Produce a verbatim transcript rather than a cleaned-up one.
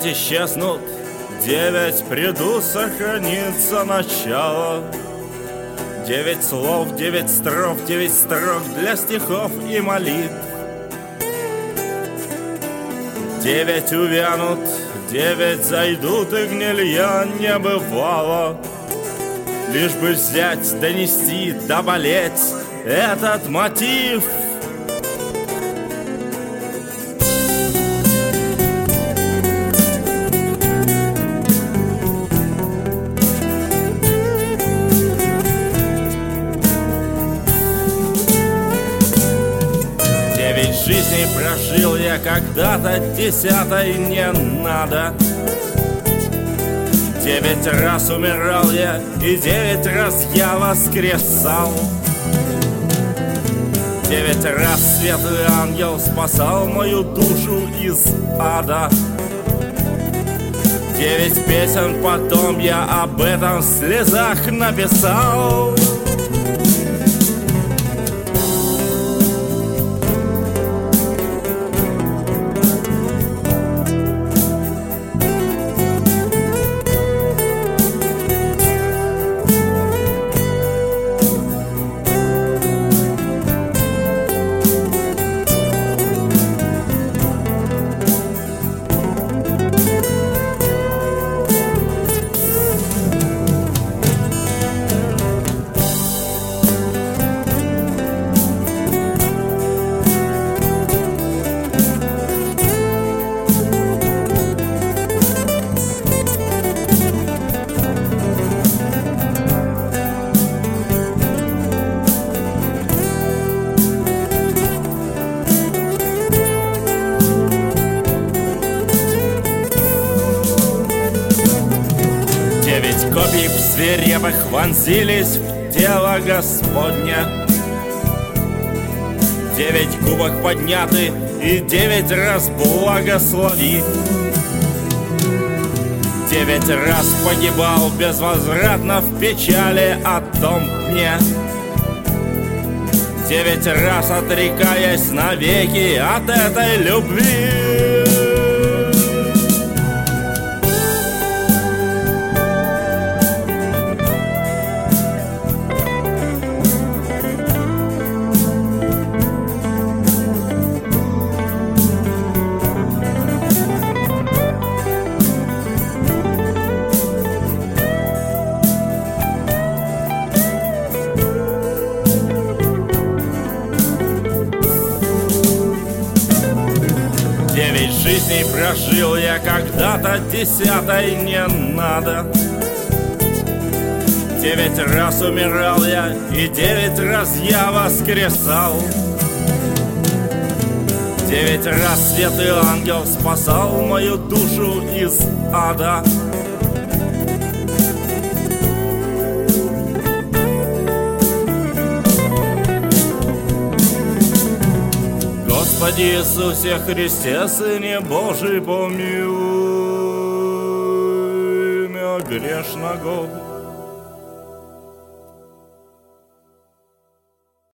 Девять исчезнут, девять придут, сохранится начало. Девять слов, девять строф, девять строк для стихов и молитв. Девять увянут, девять зайдут, и гнилья не бывало. Лишь бы взять, донести, доболеть этот мотив. Жизни прожил я когда-то, десятой не надо. Девять раз умирал я, и девять раз я воскресал. Девять раз светлый ангел спасал мою душу из ада. Девять песен потом я об этом в слезах написал. Девять копий свирепых вонзились в тело Господня. Девять губок подняты, и девять раз благослови. Девять раз погибал безвозвратно в печали о том дне. Девять раз отрекаясь навеки от этой любви. Девять жизней прожил я когда-то, десятой не надо. Девять раз умирал я, и девять раз я воскресал. Девять раз светлый ангел спасал мою душу из ада. Господи Иисусе Христе, Сыне Божий, помилуй меня грешного.